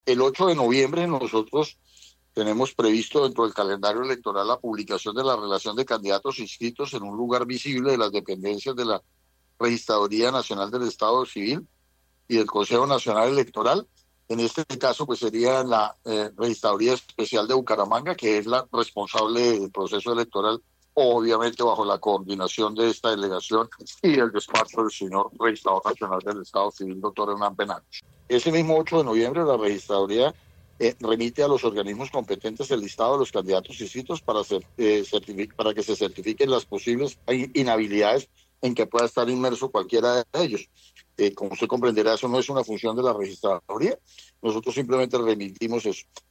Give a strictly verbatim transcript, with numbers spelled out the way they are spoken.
El ocho de noviembre nosotros tenemos previsto dentro del calendario electoral la publicación de la relación de candidatos inscritos en un lugar visible de las dependencias de la Registraduría Nacional del Estado Civil y del Consejo Nacional Electoral. En este caso, pues sería la eh, Registraduría Especial de Bucaramanga, que es la responsable del proceso electoral, obviamente bajo la coordinación de esta delegación y el despacho del señor Registrador Nacional del Estado Civil, doctor Hernán Penachos. Ese mismo ocho de noviembre, la Registraduría eh, remite a los organismos competentes el listado de los candidatos inscritos para, ser, eh, para que se certifiquen las posibles inhabilidades en que pueda estar inmerso cualquiera de ellos. Eh, como usted comprenderá, eso no es una función de la registraduría. Nosotros simplemente remitimos eso.